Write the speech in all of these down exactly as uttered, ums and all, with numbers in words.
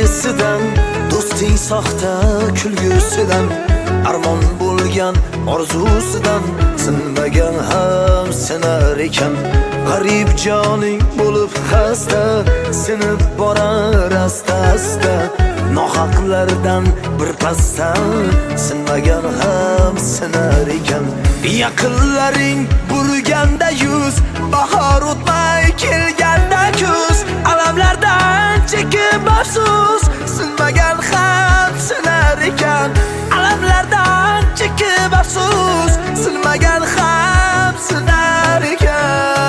sevgisidan, do'sting soxta kulgusidan, armon bo'lgan orzusidan sinmagan ham sinar ekan. G'arib joning bo'lib xasta, sinib borar asta-asta, nohaqlardan bir pasda sinmagan ham sinar ekan. Yaqinlaring burganda yuz, bahor o'tmay kelganda kuz, alamlardan chekib afsus sinmagan ham sinar ekan. Alamlardan chekib afsus sinmagan ham sinar ekan.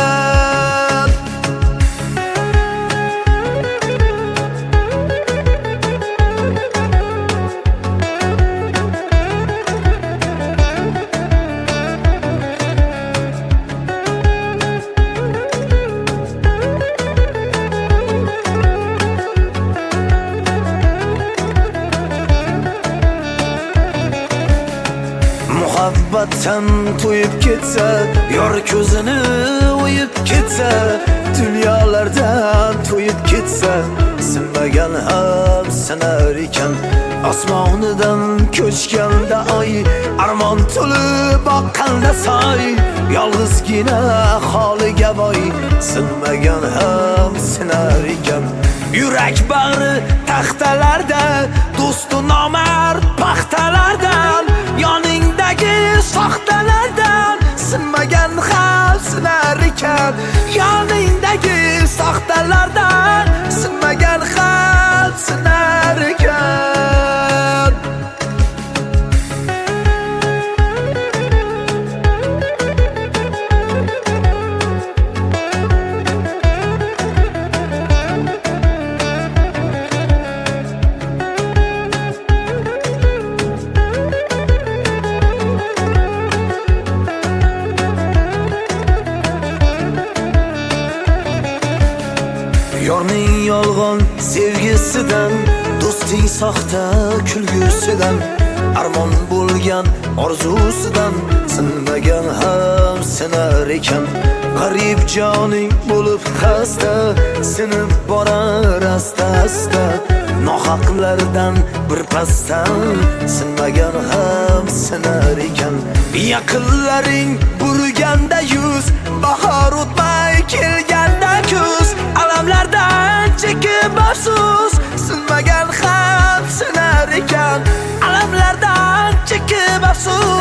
Muhabbatdan to'yib ketsa, yor ko'zini o'yib ketsa, dunyolardan to'yib ketsa, sinmagan ham sinar ekan. Osmonidan ko'chganda oy, armon to'lib oqqanda soy, yolg'izgina holiga boy sinmagan ham sinar ekan. Yurak bag'ri taxtalarda, do'stu nomard paxtalardan, yoningdagi soxtalardan sinmagan ham sinar ekan. Yoningdagi soxtalardan sinmagan ham sinar ekan. Yorning yolg'on sevgisidan, do'sting soxta kulgusidan, armon bo'lgan orzusidan sinmagan ham sinar ekan. G'arib joning bo'lib xasta, sinib borar asta-asta, nohaqlardan bir pasda sinmagan ham sinar ekan. Yaqinlaring burganda yuz, bahor o'tmay kelganda kuz, alamlardan chekib afsus sinmagan ham sinar ekan. Alamlardan chekib afsus